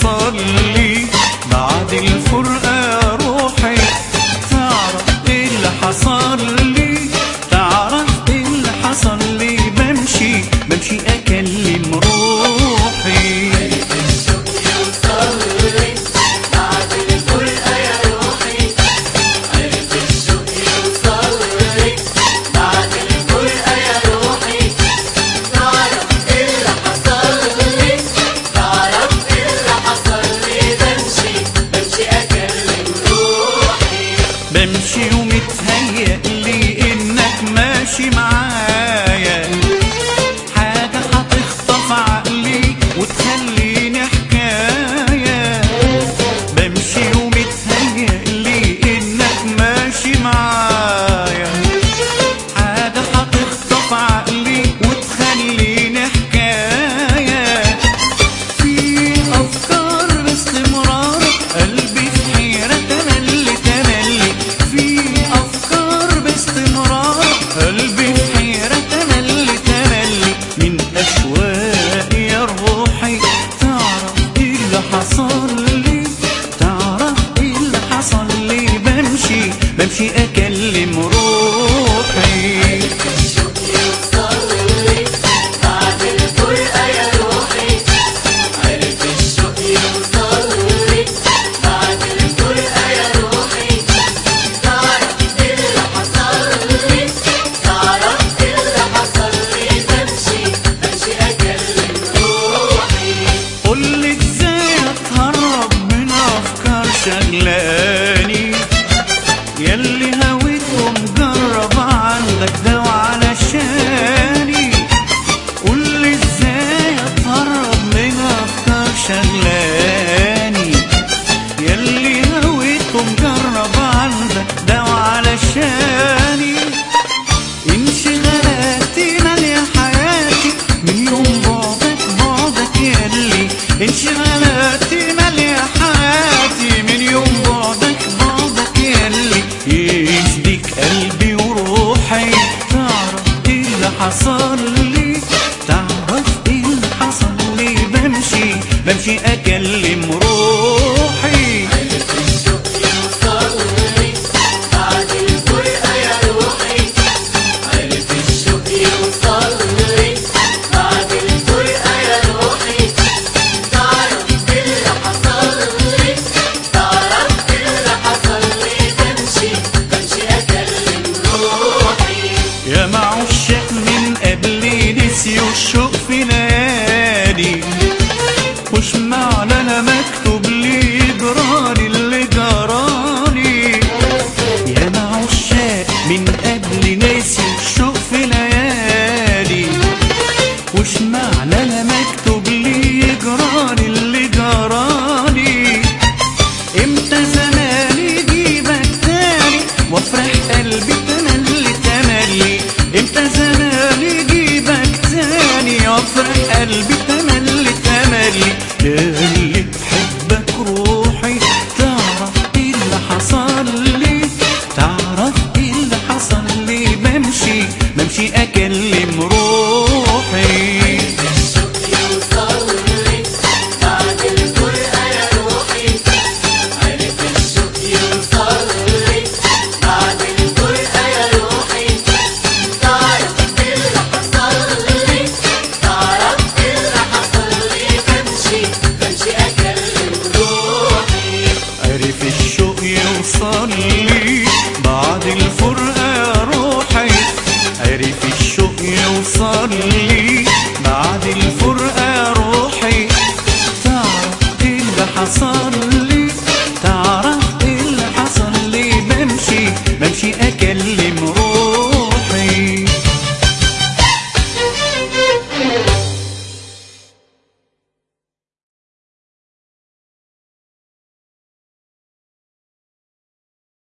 حصل لي بعد الفرقة يا روحي. تعرف ايه اللي حصل لي؟ تعرف ايه اللي حصل لي؟ بمشي اكلم روحي. بمشي ومتهيألي انك ماشي معايا، حاجة هتخطف عقلي وتخليني حكاية. بمشي ومتهيألي انك ماشي معايا، حاجة هتخطف عقلي وتخليني حكاية. في افكار باستمرار قلبي في حيرة تملي، في أفكار باستمرار قلبي في حيرة تملي من أشواق يا روحي. تعرف إيه اللي حصل لي؟ تعرف إيه اللي حصل لي؟ بمشي أكلم روحي. شغلاني ياللي هويتهم جرب عندك دوا علشاني. قولي ازاي اتهرب من افكار شغلاني، ياللي هويتهم جرب عندك دوا علشاني. انشغالاتي مالية حياتي من يوم بعدك ياللي، انشغالاتي مالية حياتي من يوم بعدك ياللي يشدك قلبي وروحي. تعرف ايه اللي حصل لي؟ تعرف ايه اللي حصل لي؟ بمشي اكلم روحي. يا معشاق من قبلي نسيوا الشوق في ليالي، وش معنى انا مكتوب لي جرالي اللي جرالي. يا معشاق من قبلي نسيوا الشوق في ليالي، وش معنى انا مكتوب لي جرالي اللي جرالي. امتى زمان يجيبك تاني وافرح قلبي تملي، امتى زمان يجيبك تاني وافرح قلبي تملي. ياللي